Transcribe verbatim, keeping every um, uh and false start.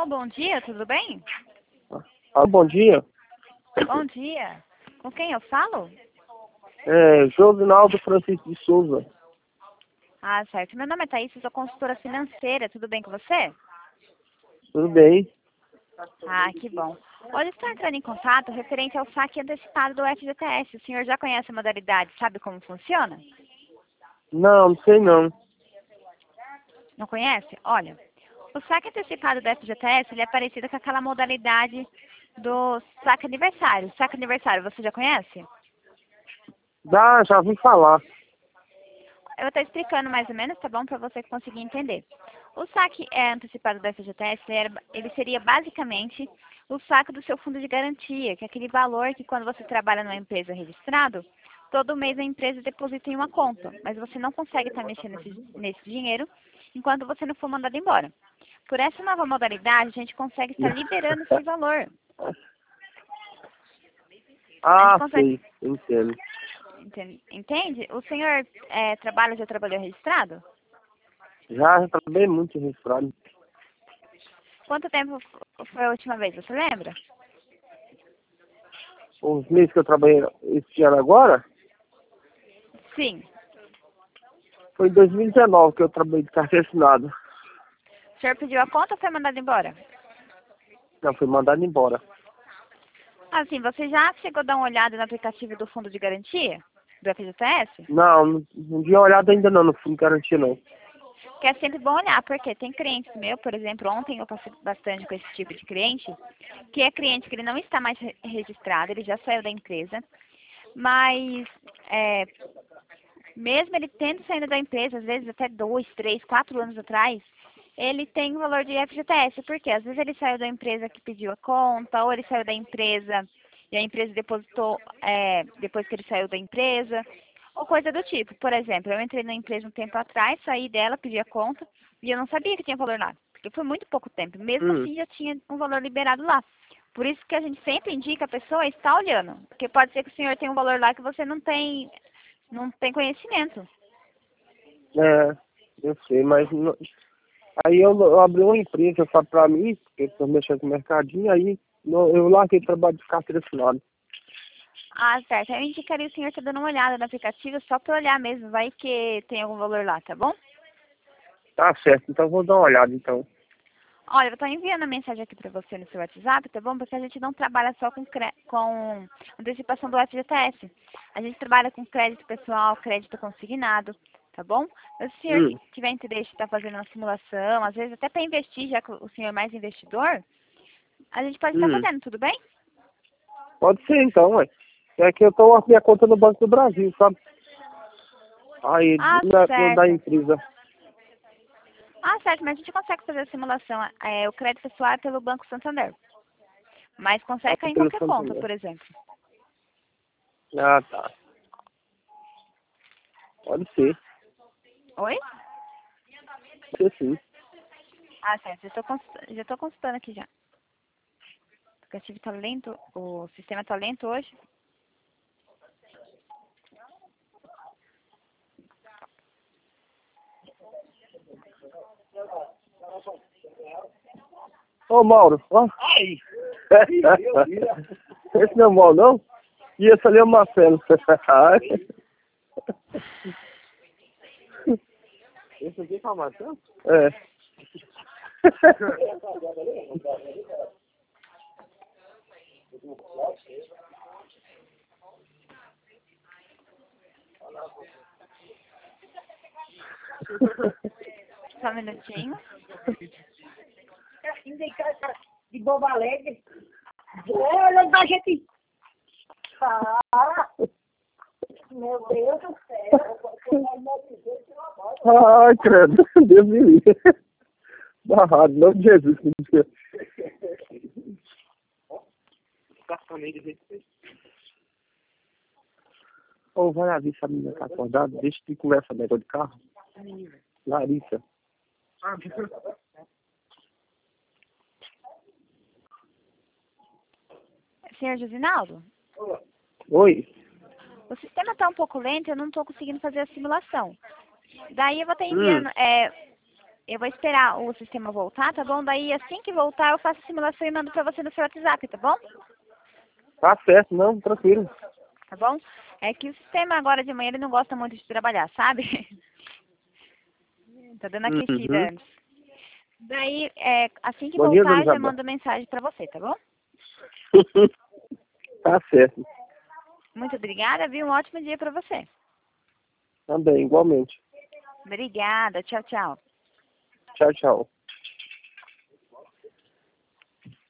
Alô, bom dia, tudo bem? Ah, bom dia. Bom dia. Com quem eu falo? É, Josinaldo Francisco de Souza. Ah, certo. Meu nome é Thaís, eu sou consultora financeira. Tudo bem com você? Tudo bem? Ah, que bom. Hoje estou entrando em contato referente ao saque antecipado do F G T S. O senhor já conhece a modalidade, sabe como funciona? Não, não sei não. Não conhece? Olha, o saque antecipado do F G T S ele é parecido com aquela modalidade do saque aniversário. Saque aniversário, você já conhece? Dá, já vim falar. Eu vou estar explicando mais ou menos, tá bom? Para você conseguir entender. O saque é, antecipado do F G T S, ele, era- ele seria basicamente o saque do seu fundo de garantia, que é aquele valor que quando você trabalha numa empresa registrado, todo mês a empresa deposita em uma conta, mas você não consegue estar mexendo nesse, nesse dinheiro enquanto você não for mandado embora. Por essa nova modalidade, a gente consegue estar liberando esse valor. A gente Ah, consegue, sei, entendo. entende? entende? O senhor é, trabalha, já trabalhou registrado? Já, já trabalhei muito registrado. Quanto tempo f- foi a última vez, você lembra? Os meses que eu trabalhei esse ano agora, Sim. foi em dois mil e dezenove que eu trabalhei de carteira assinada. O senhor pediu a conta ou foi mandado embora? Já fui mandado embora. Assim, você já chegou a dar uma olhada no aplicativo do Fundo de Garantia? Do F G T S? Não, não, não tinha olhado ainda não, não fui garantir não. Que é sempre bom olhar, porque tem clientes meu, por exemplo, ontem eu passei bastante com esse tipo de cliente, que é cliente que ele não está mais re- registrado, ele já saiu da empresa, mas é, mesmo ele tendo saído da empresa, às vezes até dois, três, quatro anos atrás, ele tem o valor de F G T S, porque às vezes ele saiu da empresa que pediu a conta, ou ele saiu da empresa e a empresa depositou é, depois que ele saiu da empresa, ou coisa do tipo. Por exemplo, eu entrei na empresa um tempo atrás, saí dela, pedi a conta, e eu não sabia que tinha valor lá, porque foi muito pouco tempo. Mesmo Hum, assim, já tinha um valor liberado lá. Por isso que a gente sempre indica a pessoa estar olhando, porque pode ser que o senhor tenha um valor lá que você não tem, não tem conhecimento. é, eu sei, mas não- aí eu, eu abri uma empresa só pra mim, porque eu tô mexendo com o mercadinho, aí não- eu larguei o trabalho de carteira assinada. Ah, certo. Eu indicaria o senhor estar dando uma olhada no aplicativo só para olhar mesmo, vai que tem algum valor lá, tá bom? Tá certo, então vou dar uma olhada então. Olha, eu estou enviando a mensagem aqui para você no seu WhatsApp, tá bom? Porque a gente não trabalha só com, cre... com antecipação do F G T S. A gente trabalha com crédito pessoal, crédito consignado, tá bom? Mas se o senhor Hum, tiver interesse em estar fazendo uma simulação, às vezes até para investir, já que o senhor é mais investidor, a gente pode estar hum. fazendo, tudo bem? Pode ser então, ué. É que eu tô com a minha conta no Banco do Brasil, sabe? Aí, Ah, na, no da certo. empresa. Ah, certo, mas a gente consegue fazer a simulação. É, o crédito pessoal é pelo Banco Santander. Mas consegue Ah, cair em pelo qualquer conta, Santander. por exemplo. Ah, tá. Pode ser. Oi? Pode ser sim. Ah, certo. Já estou consultando, já tô consultando aqui já. O aplicativo tá lento, o sistema tá lento hoje. Ô, Mauro, ó. Ai! Esse não é o Mauro, não? E esse ali é o Marcelo. Esse aqui é o Marcelo? É. Só um minutinho. Assim, tem cara de boba alegre. Olha da gente. Ah, meu Deus do céu. Ai, credo. Deus me livre. Barrado, em nome de Jesus. Ô, vai lá ver se a menina tá acordada. Deixa de conversa negócio de carro. Larissa. Senhor Josinaldo, Oi. o sistema tá um pouco lento e eu não estou conseguindo fazer a simulação. Daí eu vou estar Hum. enviando, é, eu vou esperar o sistema voltar, tá bom? Daí, assim que voltar, eu faço a simulação e mando pra você no seu WhatsApp, tá bom? Tá certo, não, tranquilo. Tá bom? É que o sistema agora de manhã, ele não gosta muito de trabalhar, sabe? Tá dando aquecida Uhum. antes. Daí, é, assim que Bom dia, voltar, dona eu já Isabel. mando mensagem pra você, tá bom? Tá certo. Muito obrigada, viu? Um ótimo dia pra você. Também, igualmente. Obrigada. Tchau, tchau. Tchau, tchau.